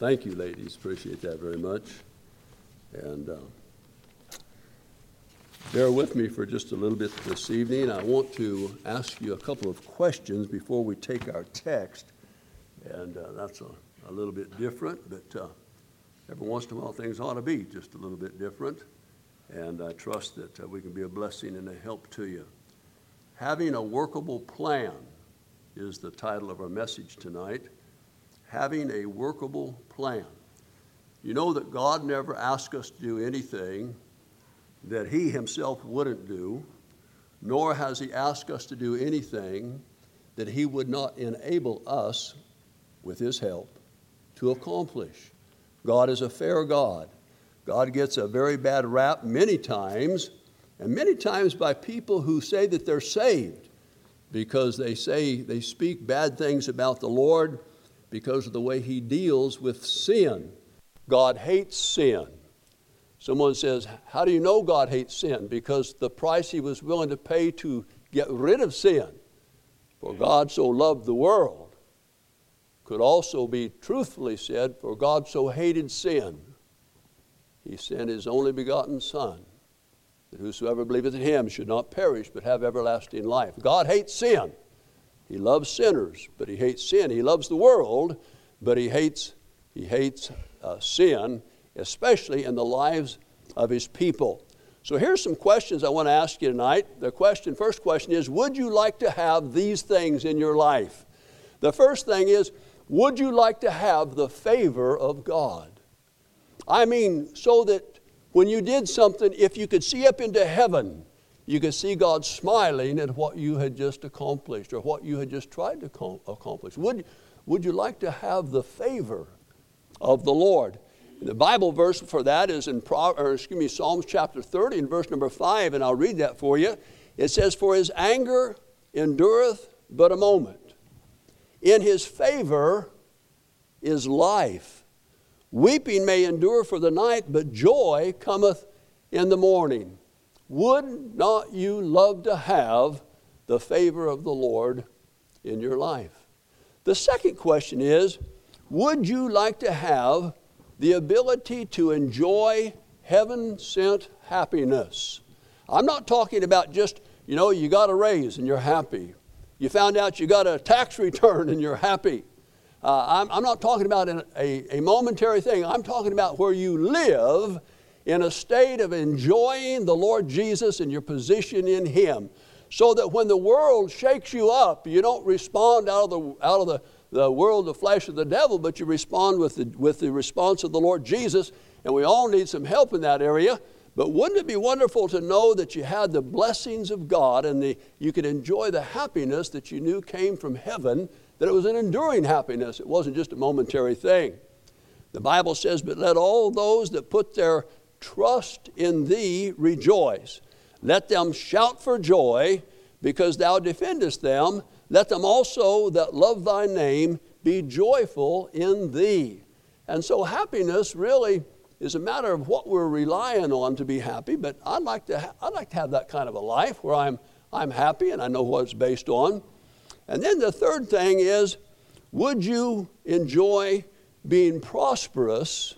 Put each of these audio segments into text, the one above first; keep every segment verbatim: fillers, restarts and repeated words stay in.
Thank you, ladies. Appreciate that very much. And uh, bear with me for just a little bit this evening. I want to ask you a couple of questions before we take our text. And uh, that's a, a little bit different, but uh, every once in a while things ought to be just a little bit different. And I trust that uh, we can be a blessing and a help to you. Having a workable plan is the title of our message tonight. Having a workable plan. You know that God never asked us to do anything that he himself wouldn't do, nor has he asked us to do anything that he would not enable us, with his help, to accomplish. God is a fair God. God gets a very bad rap many times, and many times by people who say that they're saved because they say they speak bad things about the Lord because of the way he deals with sin. God hates sin. Someone says, how do you know God hates sin? Because the price he was willing to pay to get rid of sin. For God so loved the world. Could also be truthfully said, for God so hated sin, he sent his only begotten Son, that whosoever believeth in him should not perish, but have everlasting life. God hates sin. He loves sinners, but he hates sin. He loves the world, but he hates, he hates uh, sin, especially in the lives of his people. So here's some questions I want to ask you tonight. The question, first question is, would you like to have these things in your life? The first thing is, would you like to have the favor of God? I mean, so that when you did something, if you could see up into heaven, you could see God smiling at what you had just accomplished or what you had just tried to com- accomplish. Would, would you like to have the favor of the Lord? And the Bible verse for that is in Pro, or excuse me, Psalms chapter thirty and verse number five, and I'll read that for you. It says, for his anger endureth but a moment. In his favor is life. Weeping may endure for the night, but joy cometh in the morning. Would not you love to have the favor of the Lord in your life? The second question is, would you like to have the ability to enjoy heaven-sent happiness? I'm not talking about just, you know, you got a raise and you're happy. You found out you got a tax return and you're happy. Uh, I'm, I'm not talking about an, a, a momentary thing. I'm talking about where you live in a state of enjoying the Lord Jesus and your position in him, so that when the world shakes you up, you don't respond out of the, out of the, the world, the flesh of the devil, but you respond with the, with the response of the Lord Jesus. And we all need some help in that area. But wouldn't it be wonderful to know that you had the blessings of God and the, you could enjoy the happiness that you knew came from heaven, that it was an enduring happiness. It wasn't just a momentary thing. The Bible says, but let all those that put their trust in thee rejoice. Let them shout for joy, because thou defendest them. Let them also that love thy name be joyful in thee. And so happiness really is a matter of what we're relying on to be happy. But I'd like to, ha- I'd like to have that kind of a life where I'm, I'm happy and I know what it's based on. And then the third thing is, would you enjoy being prosperous,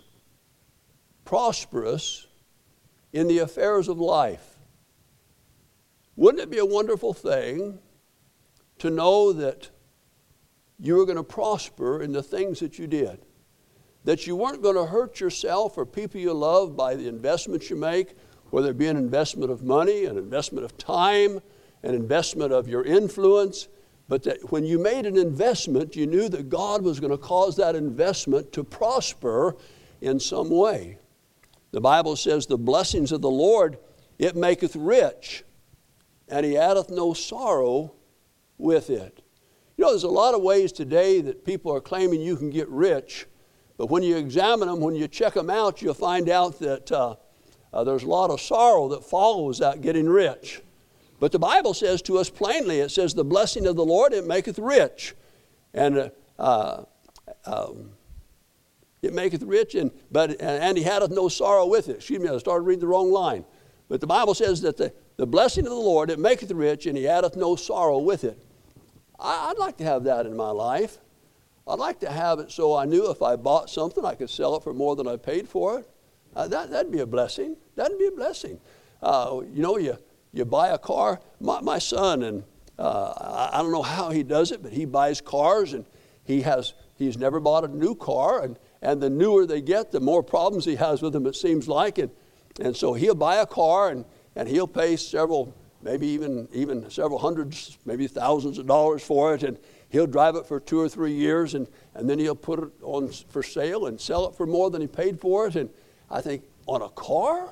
prosperous in the affairs of life? Wouldn't it be a wonderful thing to know that you were going to prosper in the things that you did? That you weren't going to hurt yourself or people you love by the investments you make, whether it be an investment of money, an investment of time, an investment of your influence, but that when you made an investment, you knew that God was going to cause that investment to prosper in some way. The Bible says, the blessings of the Lord, it maketh rich, and he addeth no sorrow with it. You know, there's a lot of ways today that people are claiming you can get rich, but when you examine them, when you check them out, you'll find out that uh, uh, there's a lot of sorrow that follows that getting rich. But the Bible says to us plainly, it says, the blessing of the Lord, it maketh rich. And uh, um, it maketh rich, and but and he hadeth no sorrow with it. Excuse me, I started reading the wrong line. But the Bible says that the, the blessing of the Lord, it maketh rich, and he addeth no sorrow with it. I, I'd like to have that in my life. I'd like to have it so I knew if I bought something, I could sell it for more than I paid for it. Uh, that, that'd be a blessing. That'd be a blessing. Uh, you know, you, you buy a car. My, my son, and uh, I, I don't know how he does it, but he buys cars, and he has, he's never bought a new car. And, and the newer they get, the more problems he has with them, it seems like. And, and so he'll buy a car, and, and he'll pay several, maybe even, even several hundreds, maybe thousands of dollars for it. And he'll drive it for two or three years, and, and then he'll put it on for sale and sell it for more than he paid for it. And I think, on a car?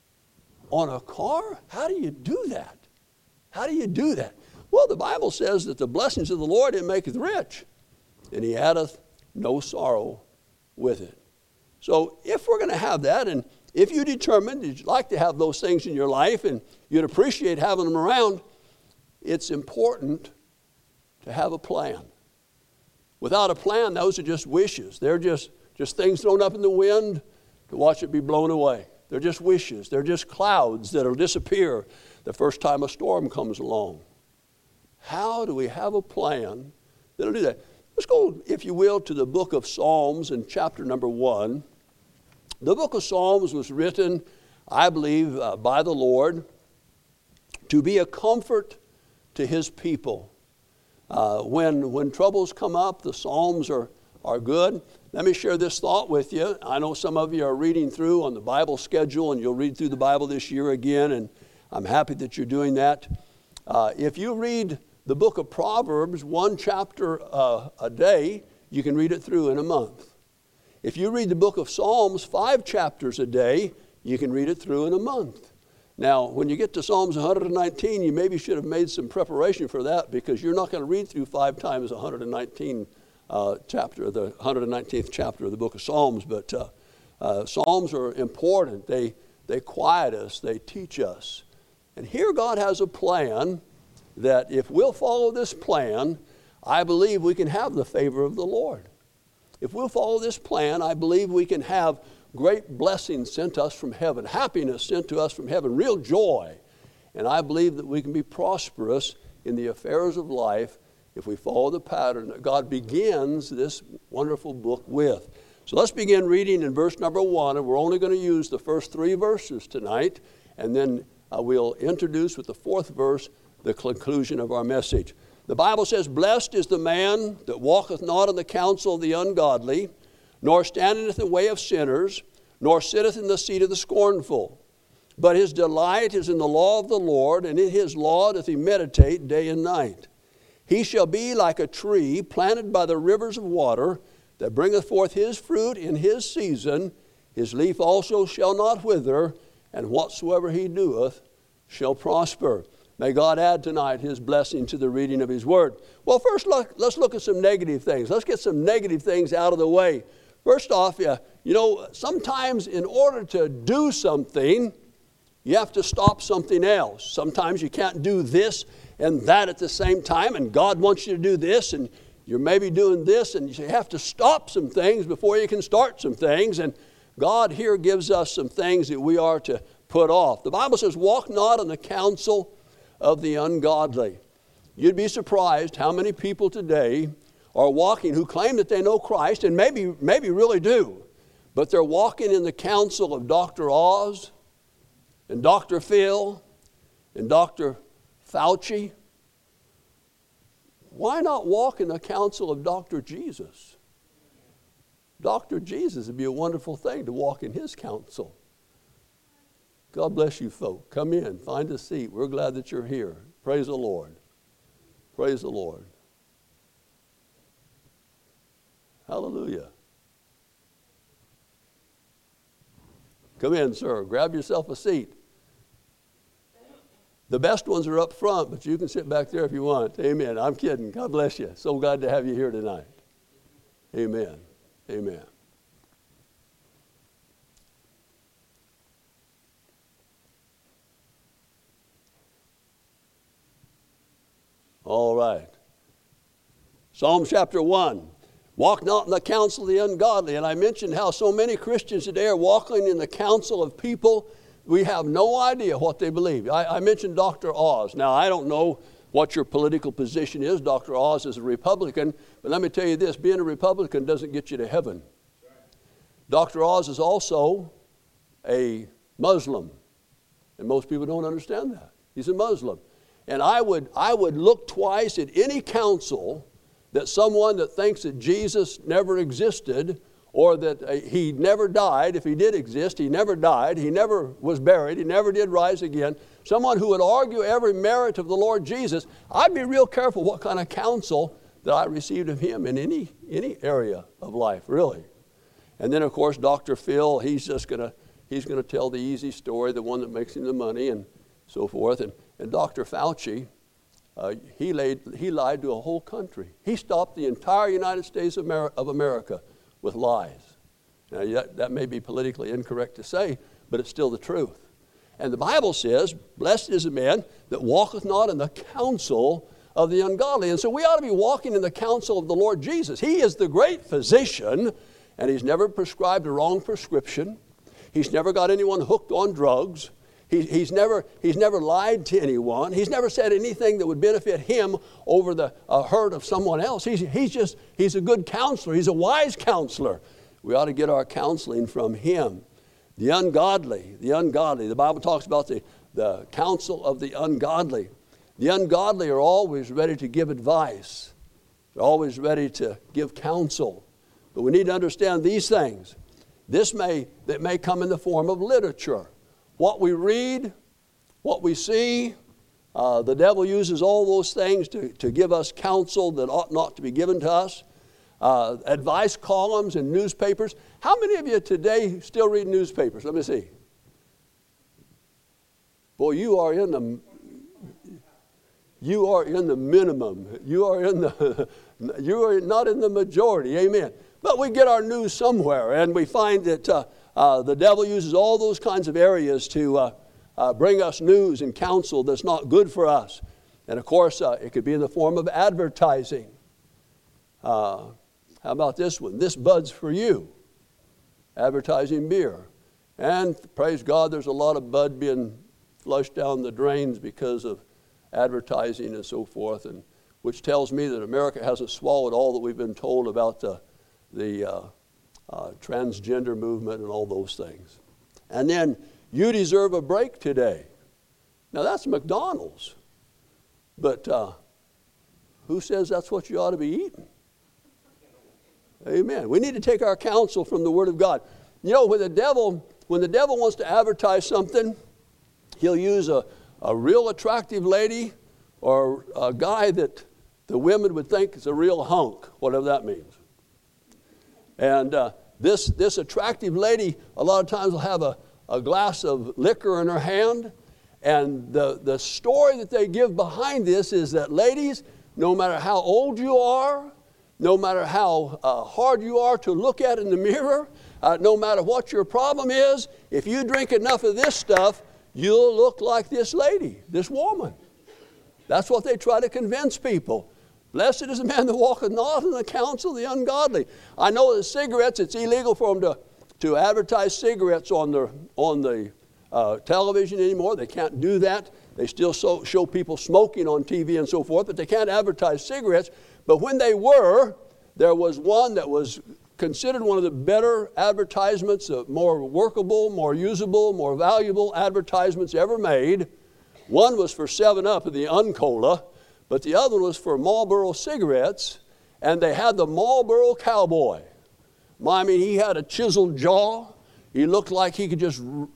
On a car? How do you do that? How do you do that? Well, the Bible says that the blessings of the Lord, it maketh rich, and he addeth no sorrow with it. So if we're going to have that, and if you determine that you'd like to have those things in your life and you'd appreciate having them around, it's important to have a plan. Without a plan, those are just wishes. They're just, just things thrown up in the wind to watch it be blown away. They're just wishes. They're just clouds that will disappear the first time a storm comes along. How do we have a plan that'll do that? Let's go, if you will, to the book of Psalms in chapter number one. The book of Psalms was written, I believe, uh, by the Lord to be a comfort to his people. Uh, when, when troubles come up, the Psalms are, are good. Let me share this thought with you. I know some of you are reading through on the Bible schedule, and you'll read through the Bible this year again, and I'm happy that you're doing that. Uh, if you read the book of Proverbs, one chapter uh, a day, you can read it through in a month. If you read the book of Psalms, five chapters a day, you can read it through in a month. Now, when you get to Psalms one hundred nineteen, you maybe should have made some preparation for that, because you're not going to read through five times one hundred nineteen uh, chapter, the one hundred nineteenth chapter of the book of Psalms. But uh, uh, Psalms are important. They, they quiet us. They teach us. And here God has a plan that if we'll follow this plan, I believe we can have the favor of the Lord. If we'll follow this plan, I believe we can have great blessings sent to us from heaven, happiness sent to us from heaven, real joy. And I believe that we can be prosperous in the affairs of life if we follow the pattern that God begins this wonderful book with. So let's begin reading in verse number one, and we're only going to use the first three verses tonight, and then uh, we'll introduce with the fourth verse the conclusion of our message. The Bible says, "Blessed is the man that walketh not in the counsel of the ungodly, nor standeth in the way of sinners, nor sitteth in the seat of the scornful. But his delight is in the law of the Lord, and in his law doth he meditate day and night. He shall be like a tree planted by the rivers of water, that bringeth forth his fruit in his season. His leaf also shall not wither, and whatsoever he doeth shall prosper." May God add tonight his blessing to the reading of his word. Well, first look, let's look at some negative things. Let's get some negative things out of the way. First off, you know, sometimes in order to do something, you have to stop something else. Sometimes you can't do this and that at the same time, and God wants you to do this, and you're maybe doing this, and you have to stop some things before you can start some things. And God here gives us some things that we are to put off. The Bible says, "Walk not in the counsel of the ungodly." You'd be surprised how many people today are walking who claim that they know Christ, and maybe, maybe really do, but they're walking in the counsel of Doctor Oz and Doctor Phil and Doctor Fauci. Why not walk in the counsel of Doctor Jesus? Doctor Jesus would be a wonderful thing to walk in his counsel. God bless you folk. Come in, find a seat. We're glad that you're here. Praise the Lord. Praise the Lord. Hallelujah. Come in, sir. Grab yourself a seat. The best ones are up front, but you can sit back there if you want. Amen. I'm kidding. God bless you. So glad to have you here tonight. Amen. Amen. All right. Psalm chapter one. "Walk not in the counsel of the ungodly." And I mentioned how so many Christians today are walking in the counsel of people we have no idea what they believe. I, I mentioned Doctor Oz. Now, I don't know what your political position is. Doctor Oz is a Republican, but let me tell you this, being a Republican doesn't get you to heaven. Doctor Oz is also a Muslim, and most people don't understand that. He's a Muslim. And I would, I would look twice at any counsel that someone that thinks that Jesus never existed, or that uh, he never died. If he did exist, he never died. He never was buried. He never did rise again. Someone who would argue every merit of the Lord Jesus, I'd be real careful what kind of counsel that I received of him in any, any area of life, really. And then, of course, Doctor Phil, he's just going to he's gonna tell the easy story, the one that makes him the money and so forth. And, and Doctor Fauci, uh, he, laid, he lied to a whole country. He stopped the entire United States of America, of America with lies. Now, that, that may be politically incorrect to say, but it's still the truth. And the Bible says, blessed is the man that walketh not in the counsel of the ungodly. And so we ought to be walking in the counsel of the Lord Jesus. He is the great physician, and he's never prescribed a wrong prescription. He's never got anyone hooked on drugs. He, he's, never, he's never lied to anyone. He's never said anything that would benefit him over the uh, hurt of someone else. He's, he's just, he's a good counselor. He's a wise counselor. We ought to get our counseling from him. The ungodly, the ungodly. The Bible talks about the, the counsel of the ungodly. The ungodly are always ready to give advice. They're always ready to give counsel. But we need to understand these things. This may, that may come in the form of literature. What we read, what we see, uh, the devil uses all those things to, to give us counsel that ought not to be given to us. Uh, advice columns in newspapers. How many of you today still read newspapers? Let me see. Boy, you are in the you are in the minimum. You are in the you are not in the majority. Amen. But we get our news somewhere, and we find that uh, uh, the devil uses all those kinds of areas to uh, uh, bring us news and counsel that's not good for us. And of course, uh, it could be in the form of advertising. Uh, how about this one? This bud's for you. Advertising beer. And praise God, there's a lot of bud being flushed down the drains because of advertising and so forth, and which tells me that America hasn't swallowed all that we've been told about the the uh, uh, transgender movement and all those things. And then, you deserve a break today. Now that's McDonald's. But uh, who says that's what you ought to be eating? Amen. We need to take our counsel from the Word of God. You know, when the devil, when the devil wants to advertise something, he'll use a, a real attractive lady or a guy that the women would think is a real hunk, whatever that means. And uh, this, this attractive lady a lot of times will have a, a glass of liquor in her hand. And the, the story that they give behind this is that, ladies, no matter how old you are, no matter how uh, hard you are to look at in the mirror, uh, no matter what your problem is, if you drink enough of this stuff, you'll look like this lady, this woman. That's what they try to convince people. Blessed is the man that walketh not in the counsel of the ungodly. I know that cigarettes, it's illegal for them to, to advertise cigarettes on the, on the uh, television anymore. They can't do that. They still so, show people smoking on T V and so forth, but they can't advertise cigarettes. But when they were, there was one that was considered one of the better advertisements, uh, more workable, more usable, more valuable advertisements ever made. One was for seven up in the Uncola, but the other was for Marlboro cigarettes, and they had the Marlboro Cowboy. I mean, he had a chiseled jaw. He looked like he could just r-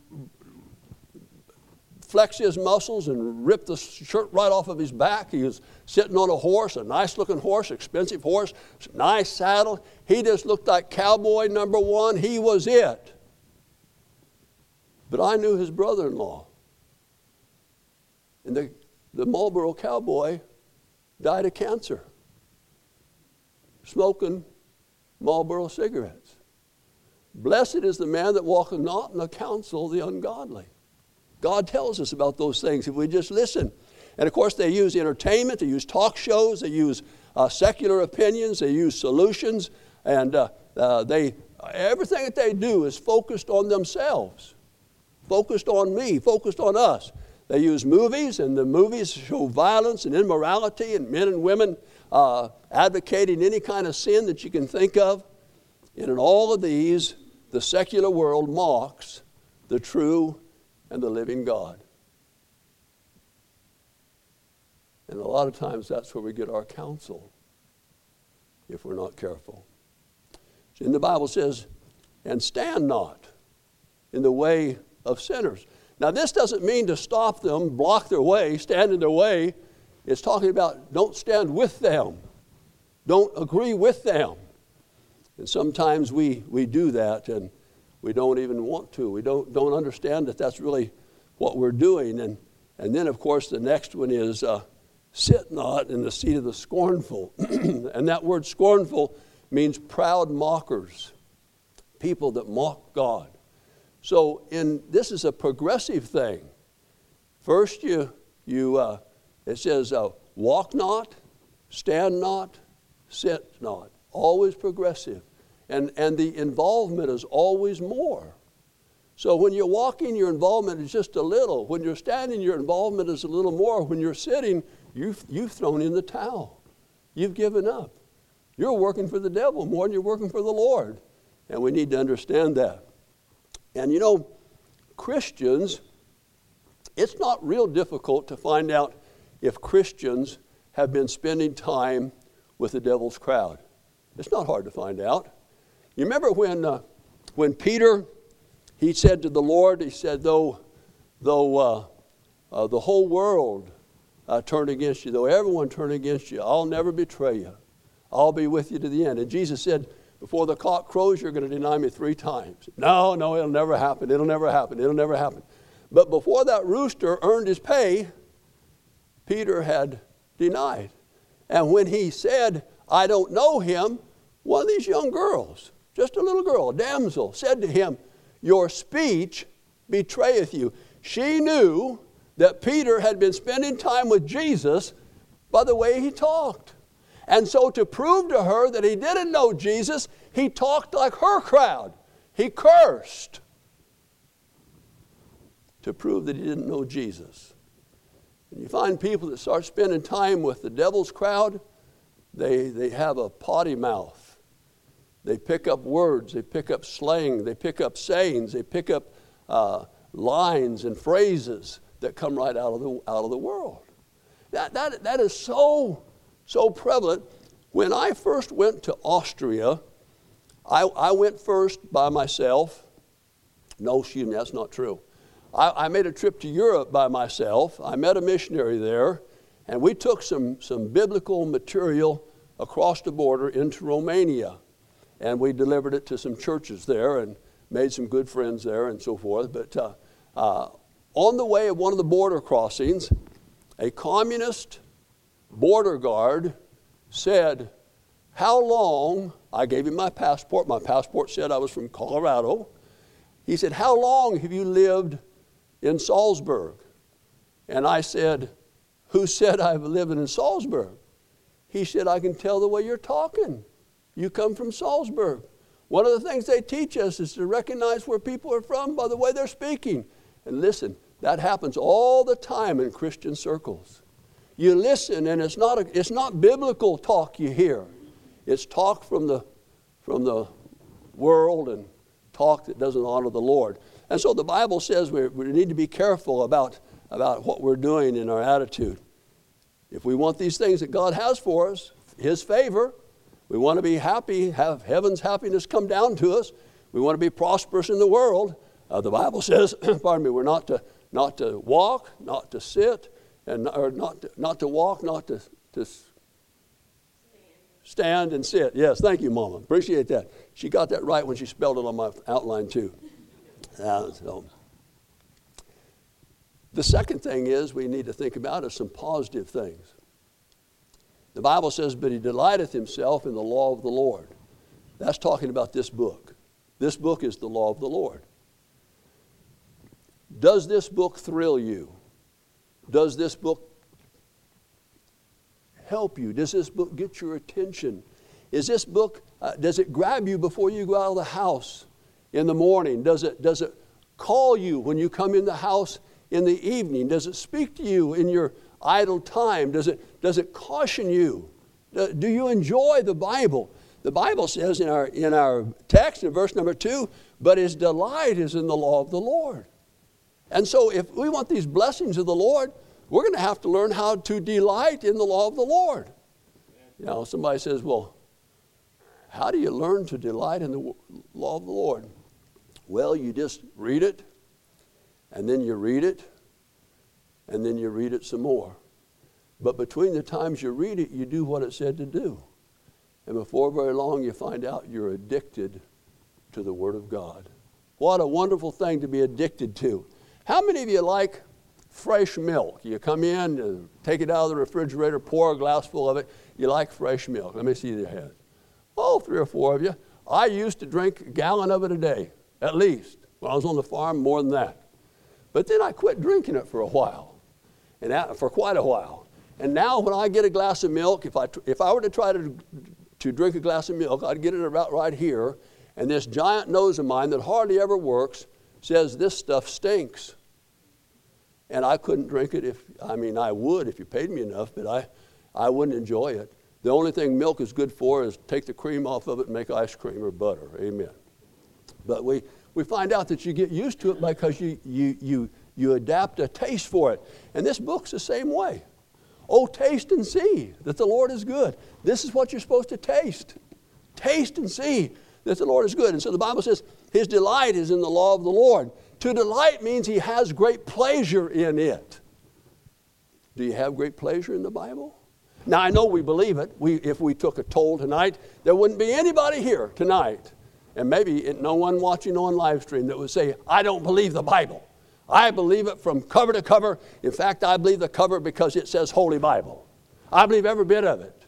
flex his muscles and rip the shirt right off of his back. He was sitting on a horse, a nice-looking horse, expensive horse, nice saddle. He just looked like cowboy number one. He was it. But I knew his brother-in-law. And the, the Marlboro Cowboy died of cancer, smoking Marlboro cigarettes. Blessed is the man that walketh not in the counsel of the ungodly. God tells us about those things if we just listen. And of course, they use entertainment, they use talk shows, they use uh, secular opinions, they use solutions, and uh, uh, they everything that they do is focused on themselves, focused on me, focused on us. They use movies, and the movies show violence and immorality and men and women uh, advocating any kind of sin that you can think of. And in all of these, the secular world mocks the true and the living God. And a lot of times that's where we get our counsel if we're not careful. And the Bible says, and stand not in the way of sinners. Now this doesn't mean to stop them, block their way, stand in their way. It's talking about don't stand with them. Don't agree with them. And sometimes we, we do that and we don't even want to. We don't, don't understand that that's really what we're doing. And, and then, of course, the next one is uh, sit not in the seat of the scornful. And that word scornful means proud mockers, people that mock God. So in this is a progressive thing. First, you, you uh, it says uh, walk not, stand not, sit not. Always progressive. And, and the involvement is always more. So when you're walking, your involvement is just a little. When you're standing, your involvement is a little more. When you're sitting, you've, you've thrown in the towel. You've given up. You're working for the devil more than you're working for the Lord. And we need to understand that. And you know, Christians, it's not real difficult to find out if Christians have been spending time with the devil's crowd. It's not hard to find out. You remember when uh, when Peter, he said to the Lord, he said, though, though uh, uh, the whole world uh, turned against you, though everyone turned against you, I'll never betray you. I'll be with you to the end. And Jesus said, before the cock crows, you're going to deny me three times. No, no, it'll never happen. It'll never happen. It'll never happen. But before that rooster earned his pay, Peter had denied. And when he said, I don't know him, one of these young girls, just a little girl, a damsel, said to him, your speech betrayeth you. She knew that Peter had been spending time with Jesus by the way he talked. And so to prove to her that he didn't know Jesus, he talked like her crowd. He cursed to prove that he didn't know Jesus. And you find people that start spending time with the devil's crowd, they, they have a potty mouth. They pick up words, they pick up slang, they pick up sayings, they pick up uh, lines and phrases that come right out of the, out of the world. That, that, that is so, so prevalent. When I first went to Austria, I, I went first by myself. No, excuse me, that's not true. I, I made a trip to Europe by myself. I met a missionary there, and we took some, some biblical material across the border into Romania. And we delivered it to some churches there and made some good friends there and so forth. But uh, uh, on the way of one of the border crossings, a communist border guard said, how long, I gave him my passport. My passport said I was from Colorado. He said, how long have you lived in Salzburg? And I said, who said I've lived in Salzburg? He said, I can tell the way you're talking. You come from Salzburg. One of the things they teach us is to recognize where people are from by the way they're speaking. And listen, that happens all the time in Christian circles. You listen, and it's not a, it's not biblical talk you hear. It's talk from the from the world and talk that doesn't honor the Lord. And so the Bible says we, we need to be careful about, about what we're doing in our attitude. If we want these things that God has for us, His favor, we want to be happy, have heaven's happiness come down to us. We want to be prosperous in the world. Uh, the Bible says, pardon me, we're not to not to walk, not to sit, and or not to, not to walk, not to, to stand and sit. Yes, thank you, Mama. Appreciate that. She got that right when she spelled it on my outline too. Uh, so. The second thing is we need to think about is some positive things. The Bible says, but he delighteth himself in the law of the Lord. That's talking about this book. This book is the law of the Lord. Does this book thrill you? Does this book help you? Does this book get your attention? Is this book, uh, does it grab you before you go out of the house in the morning? Does it, does it call you when you come in the house in the evening? Does it speak to you in your idle time? Does it, does it caution you? Do you enjoy the Bible? The Bible says in our, in our text, in verse number two, but his delight is in the law of the Lord. And so if we want these blessings of the Lord, we're going to have to learn how to delight in the law of the Lord. You know, somebody says, well, how do you learn to delight in the law of the Lord? Well, you just read it, and then you read it, and then you read it some more. But between the times you read it, you do what it said to do. And before very long, you find out you're addicted to the Word of God. What a wonderful thing to be addicted to. How many of you like fresh milk? You come in, uh, take it out of the refrigerator, pour a glass full of it. You like fresh milk. Let me see your hand. Oh, three or four of you. I used to drink a gallon of it a day, at least. When I was on the farm, more than that. But then I quit drinking it for a while, and that, for quite a while. And now when I get a glass of milk, if I, if I were to try to, to drink a glass of milk, I'd get it about right here, and this giant nose of mine that hardly ever works says this stuff stinks. And I couldn't drink it if, I mean, I would if you paid me enough, but I, I wouldn't enjoy it. The only thing milk is good for is take the cream off of it and make ice cream or butter. Amen. But we, we find out that you get used to it because you, you, you, you adapt a taste for it. And this book's the same way. Oh, taste and see that the Lord is good. This is what you're supposed to taste. Taste and see that the Lord is good. And so the Bible says his delight is in the law of the Lord. To delight means he has great pleasure in it. Do you have great pleasure in the Bible? Now, I know we believe it. We, if we took a toll tonight, there wouldn't be anybody here tonight, and maybe no one watching on live stream that would say, I don't believe the Bible. I believe it from cover to cover. In fact, I believe the cover because it says Holy Bible. I believe every bit of it.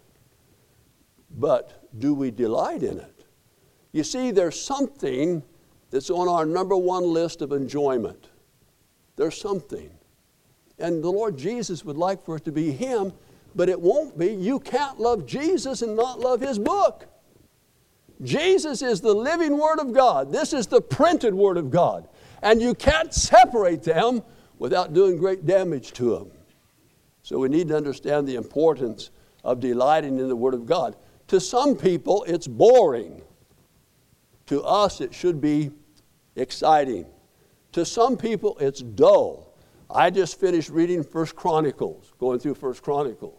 But do we delight in it? You see, there's something that's on our number one list of enjoyment. There's something. And the Lord Jesus would like for it to be him, but it won't be. You can't love Jesus and not love his book. Jesus is the living Word of God. This is the printed Word of God. And you can't separate them without doing great damage to them. So we need to understand the importance of delighting in the Word of God. To some people, it's boring. To us, it should be exciting. To some people, it's dull. I just finished reading First Chronicles, going through First Chronicles.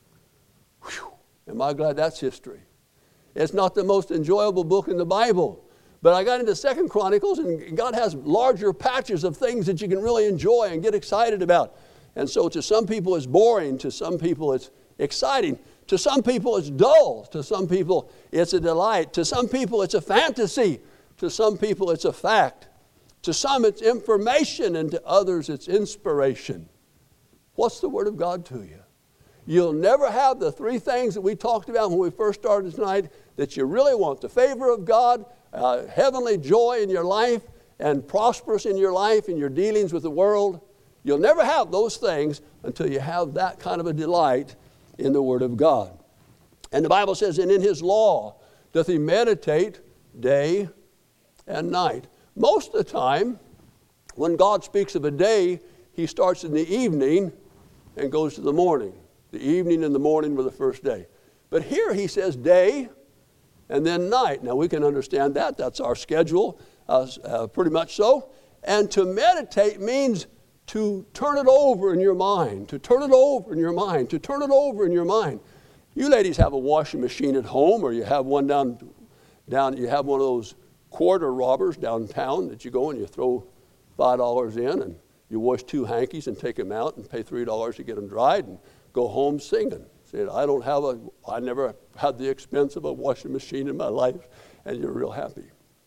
Whew, am I glad that's history? It's not the most enjoyable book in the Bible. But I got into Second Chronicles, and God has larger patches of things that you can really enjoy and get excited about. And so to some people it's boring. To some people it's exciting. To some people it's dull. To some people it's a delight. To some people it's a fantasy. To some people it's a fact. To some it's information, and to others it's inspiration. What's the Word of God to you? You'll never have the three things that we talked about when we first started tonight that you really want. The favor of God, uh, heavenly joy in your life, and prosperous in your life and your dealings with the world. You'll never have those things until you have that kind of a delight in the Word of God. And the Bible says, and in his law doth he meditate day and night. Most of the time, when God speaks of a day, he starts in the evening and goes to the morning. The evening and the morning were the first day. But here he says day and then night. Now we can understand that. That's our schedule, uh, uh, pretty much so. And to meditate means to turn it over in your mind, to turn it over in your mind, to turn it over in your mind. You ladies have a washing machine at home, or you have one down, down you have one of those quarter robbers downtown that you go and you throw five dollars in and you wash two hankies and take them out and pay three dollars to get them dried and go home singing. Said, I don't have a, I never had the expense of a washing machine in my life, and you're real happy.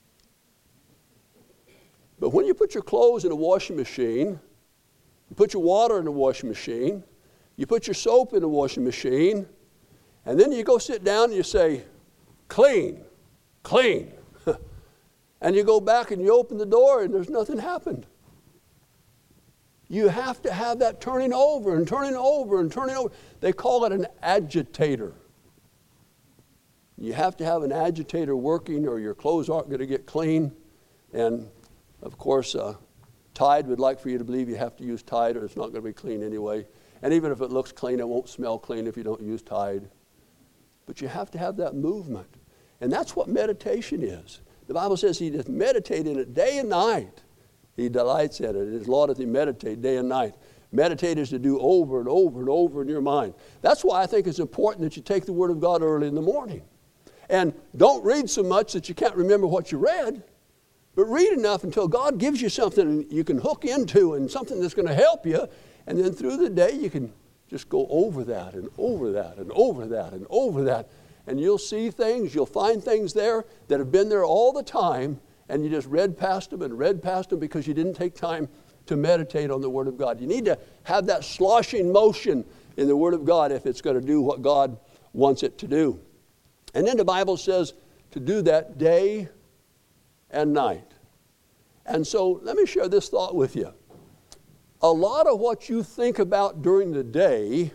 But when you put your clothes in a washing machine, you put your water in a washing machine, you put your soap in a washing machine, and then you go sit down and you say, clean, clean. And you go back and you open the door and there's nothing happened. You have to have that turning over and turning over and turning over. They call it an agitator. You have to have an agitator working or your clothes aren't going to get clean. And, of course, uh, Tide would like for you to believe you have to use Tide or it's not going to be clean anyway. And even if it looks clean, it won't smell clean if you don't use Tide. But you have to have that movement. And that's what meditation is. The Bible says he doth meditate in it day and night. He delights in it. His law doth he meditate day and night. Meditate is to do over and over and over in your mind. That's why I think it's important that you take the Word of God early in the morning. And don't read so much that you can't remember what you read. But read enough until God gives you something you can hook into and something that's going to help you. And then through the day you can just go over that and over that and over that and over that. And you'll see things, you'll find things there that have been there all the time. And you just read past them and read past them because you didn't take time to meditate on the Word of God. You need to have that sloshing motion in the Word of God if it's going to do what God wants it to do. And then the Bible says to do that day and night. And so let me share this thought with you. A lot of what you think about during the day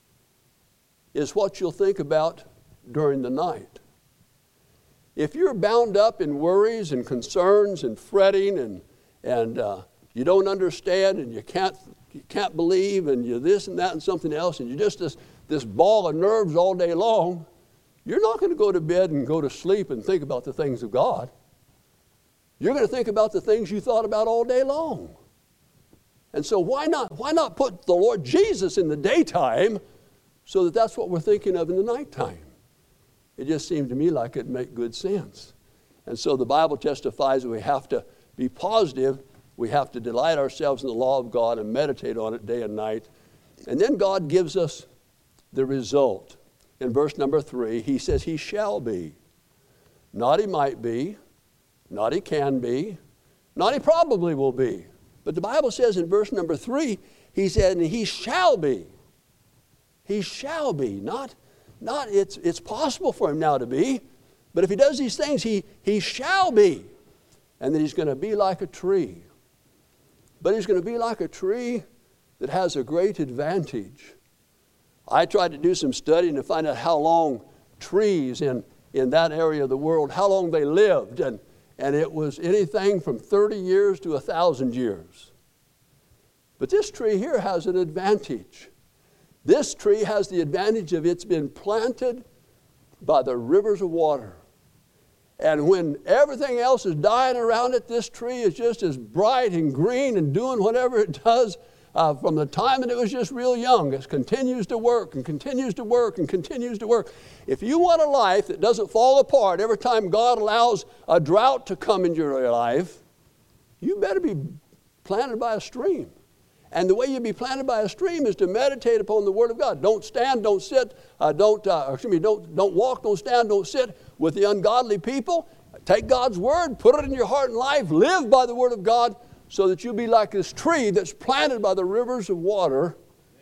is what you'll think about during the night. If you're bound up in worries and concerns and fretting and, and uh, you don't understand and you can't, you can't believe and you're this and that and something else and you're just this, this ball of nerves all day long, you're not going to go to bed and go to sleep and think about the things of God. You're going to think about the things you thought about all day long. And so why not, why not put the Lord Jesus in the daytime so that that's what we're thinking of in the nighttime? It just seemed to me like it'd make good sense. And so the Bible testifies that we have to be positive. We have to delight ourselves in the law of God and meditate on it day and night. And then God gives us the result. In verse number three, he says he shall be. Not he might be. Not he can be. Not he probably will be. But the Bible says in verse number three, he said, and he shall be. He shall be. Not, not it's, it's possible for him now to be. But if he does these things, he, he shall be. And then he's going to be like a tree. But he's going to be like a tree that has a great advantage. I tried to do some studying to find out how long trees in, in that area of the world, how long they lived. And, and it was anything from thirty years to one thousand years. But this tree here has an advantage. This tree has the advantage of it's been planted by the rivers of water. And when everything else is dying around it, this tree is just as bright and green and doing whatever it does uh, from the time that it was just real young. It continues to work and continues to work and continues to work. If you want a life that doesn't fall apart every time God allows a drought to come into your life, you better be planted by a stream. And the way you be planted by a stream is to meditate upon the Word of God. Don't stand, don't sit, uh, don't, uh, excuse me, don't, don't walk, don't stand, don't sit with the ungodly people. Take God's Word, put it in your heart and life, live by the Word of God so that you'll be like this tree that's planted by the rivers of water.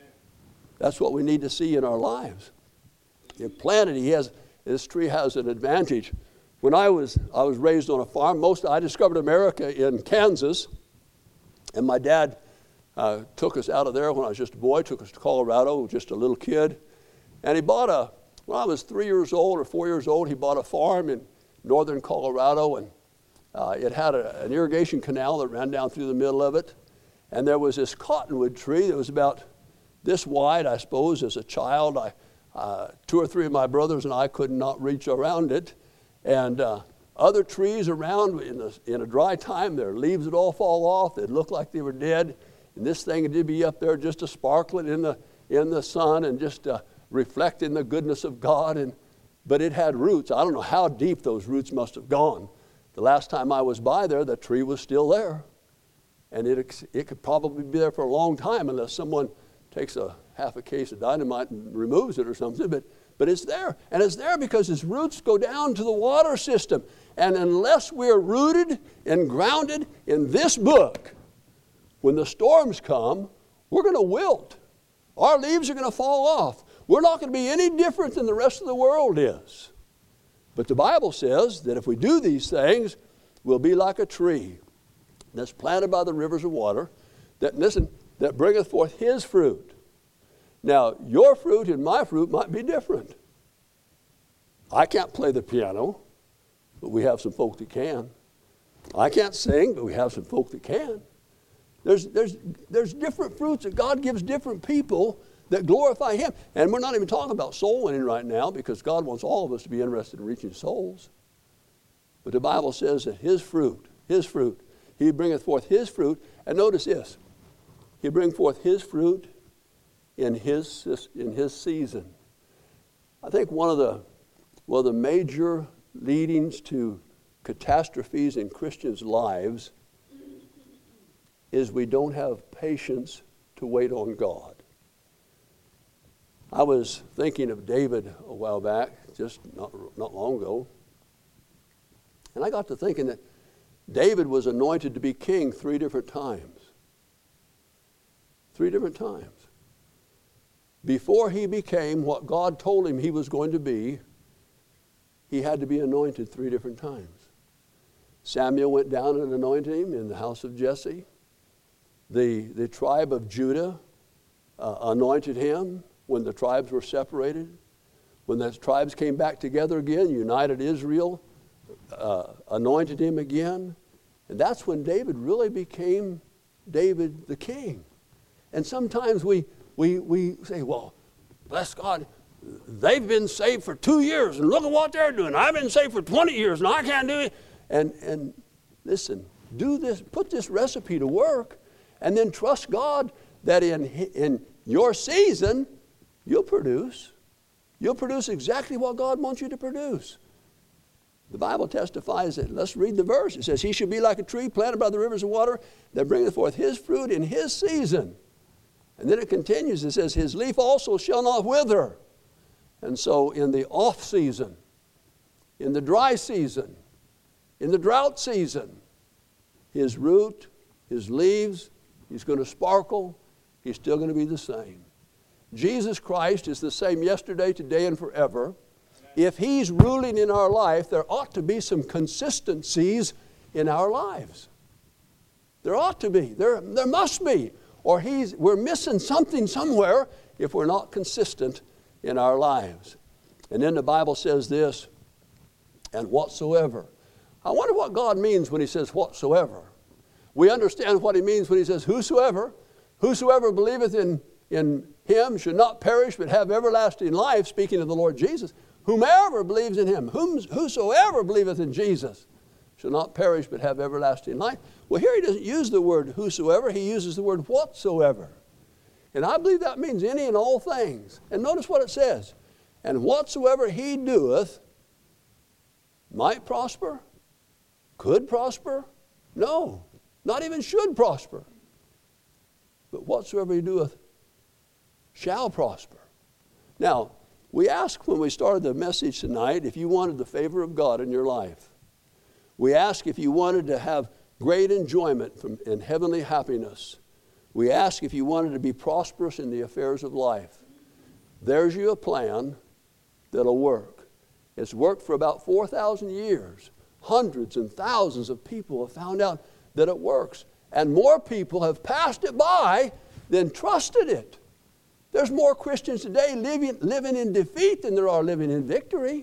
That's what we need to see in our lives. You're planted, he has, this tree has an advantage. When I was, I was raised on a farm, most, I discovered America in Kansas, and my dad Uh, took us out of there when I was just a boy, took us to Colorado, just a little kid. And he bought a, when I was three years old or four years old, he bought a farm in northern Colorado, and uh, it had a, an irrigation canal that ran down through the middle of it. And there was this cottonwood tree that was about this wide, I suppose. As a child, I, uh, two or three of my brothers and I could not reach around it. And uh, other trees around in, the, in a dry time, their leaves would all fall off. They'd look like they were dead. And this thing would be up there just a sparkling in the in the sun and just uh, reflecting the goodness of God. And but it had roots. I don't know how deep those roots must have gone. The last time I was by there, the tree was still there, and it it could probably be there for a long time unless someone takes a half a case of dynamite and removes it or something. But but it's there, and it's there because its roots go down to the water system. And unless we're rooted and grounded in this book, when the storms come, we're going to wilt. Our leaves are going to fall off. We're not going to be any different than the rest of the world is. But the Bible says that if we do these things, we'll be like a tree that's planted by the rivers of water, that, listen, that bringeth forth his fruit. Now, your fruit and my fruit might be different. I can't play the piano, but we have some folk that can. I can't sing, but we have some folk that can. There's, there's, there's different fruits that God gives different people that glorify Him. And we're not even talking about soul winning right now, because God wants all of us to be interested in reaching souls. But the Bible says that His fruit, His fruit, He bringeth forth His fruit. And notice this, He bring forth His fruit in His, in his season. I think one of the, one of the major leadings to catastrophes in Christians' lives is we don't have patience to wait on God. I was thinking of David a while back, just not, not long ago, and I got to thinking that David was anointed to be king three different times. Three different times. Before he became what God told him he was going to be, he had to be anointed three different times. Samuel went down and anointed him in the house of Jesse. The, the tribe of Judah uh, anointed him when the tribes were separated. When the tribes came back together again, united Israel, uh, anointed him again. And that's when David really became David the king. And sometimes we, we, we say, well, bless God, they've been saved for two years and look at what they're doing. I've been saved for twenty years and I can't do it. And, and listen, do this, put this recipe to work, and then trust God that in, in your season, you'll produce. You'll produce exactly what God wants you to produce. The Bible testifies that. Let's read the verse. It says, He should be like a tree planted by the rivers of water that bringeth forth his fruit in his season. And then it continues. It says, His leaf also shall not wither. And so in the off season, in the dry season, in the drought season, his root, his leaves, he's going to sparkle. He's still going to be the same. Jesus Christ is the same yesterday, today, and forever. If He's ruling in our life, there ought to be some consistencies in our lives. There ought to be. There, there must be. Or he's, we're missing something somewhere if we're not consistent in our lives. And then the Bible says this, and whatsoever. I wonder what God means when He says whatsoever. We understand what He means when He says whosoever. Whosoever believeth in, in Him should not perish but have everlasting life, speaking of the Lord Jesus. Whomever believes in Him, whom, whosoever believeth in Jesus, shall not perish but have everlasting life. Well, here He doesn't use the word whosoever. He uses the word whatsoever. And I believe that means any and all things. And notice what it says. And whatsoever he doeth might prosper, could prosper. No, not even should prosper. But whatsoever he doeth shall prosper. Now, we asked when we started the message tonight if you wanted the favor of God in your life. We asked if you wanted to have great enjoyment from, and heavenly happiness. We asked if you wanted to be prosperous in the affairs of life. There's you a plan that'll work. It's worked for about four thousand years. Hundreds and thousands of people have found out that it works. And more people have passed it by than trusted it. There's more Christians today living, living in defeat than there are living in victory.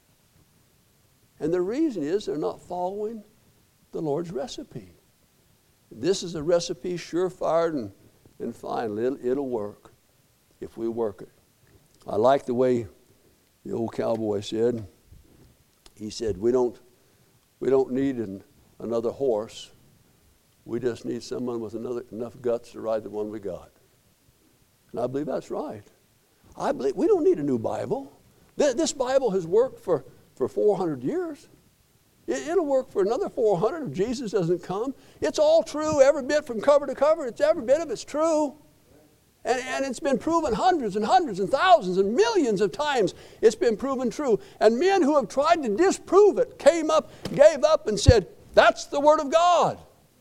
And the reason is they're not following the Lord's recipe. This is a recipe surefire and, and fine. It'll, it'll work if we work it. I like the way the old cowboy said. He said, we don't, we don't need an, another horse. We just need someone with another, enough guts to ride the one we got. And I believe that's right. I believe we don't need a new Bible. This Bible has worked for, for four hundred years. It'll work for another four hundred if Jesus doesn't come. It's all true, every bit from cover to cover. It's every bit of it's true. And, and it's been proven hundreds and hundreds and thousands and millions of times it's been proven true. And men who have tried to disprove it came up, gave up and said, that's the Word of God.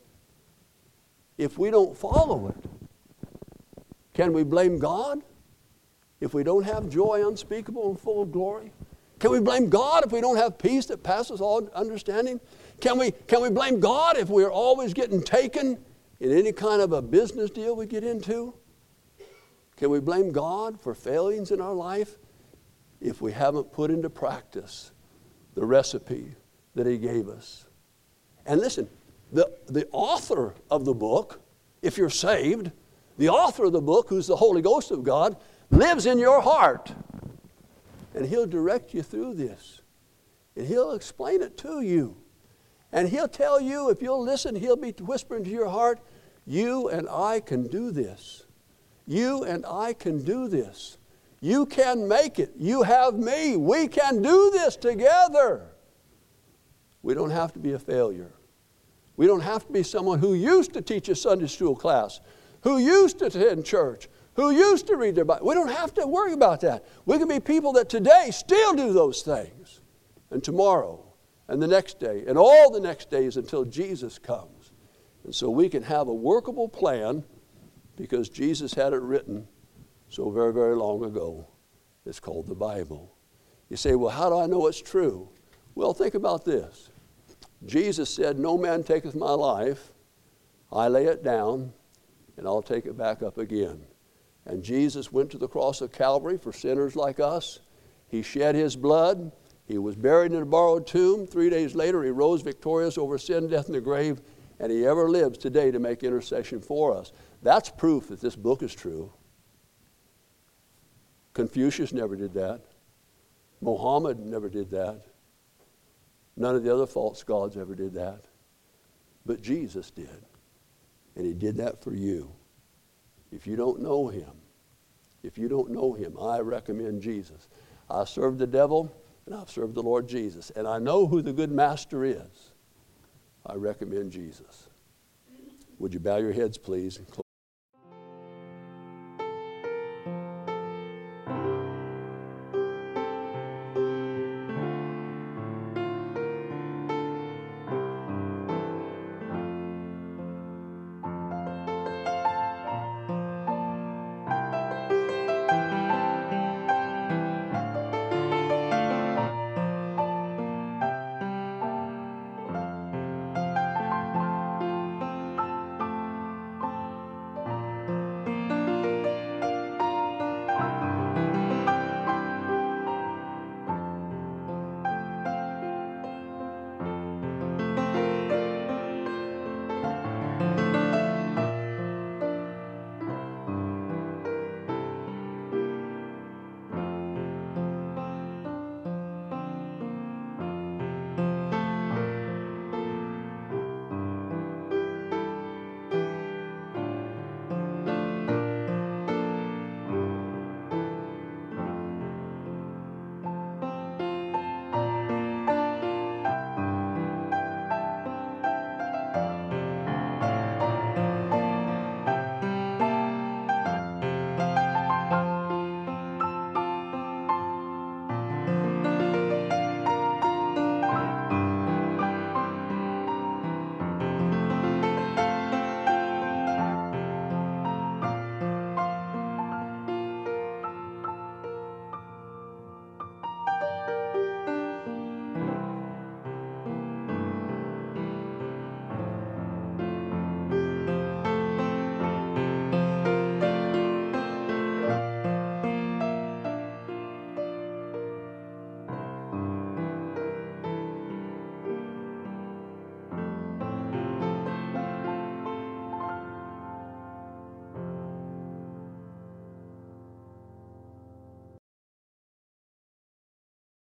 If we don't follow it, can we blame God if we don't have joy unspeakable and full of glory? Can we blame God if we don't have peace that passes all understanding? Can we, can we blame God if we're always getting taken in any kind of a business deal we get into? Can we blame God for failings in our life if we haven't put into practice the recipe that He gave us? And listen, the, the author of the book if you're saved. The author of the book, who's the Holy Ghost of God, lives in your heart. And he'll direct you through this. And he'll explain it to you. And he'll tell you, if you'll listen, he'll be whispering to your heart, you and I can do this. You and I can do this. You can make it. You have me. We can do this together. We don't have to be a failure. We don't have to be someone who used to teach a Sunday school class, who used to attend church, who used to read their Bible. We don't have to worry about that. We can be people that today still do those things. And tomorrow, and the next day, and all the next days until Jesus comes. And so we can have a workable plan because Jesus had it written so very, very long ago. It's called the Bible. You say, well, how do I know it's true? Well, think about this. Jesus said, no man taketh my life. I lay it down, and I'll take it back up again. And Jesus went to the cross of Calvary for sinners like us. He shed his blood. He was buried in a borrowed tomb. Three days later, he rose victorious over sin, death, and the grave, and he ever lives today to make intercession for us. That's proof that this book is true. Confucius never did that. Muhammad never did that. None of the other false gods ever did that. But Jesus did. And he did that for you. If you don't know him, if you don't know him, I recommend Jesus. I served the devil, and I've served the Lord Jesus. And I know who the good master is. I recommend Jesus. Would you bow your heads, please?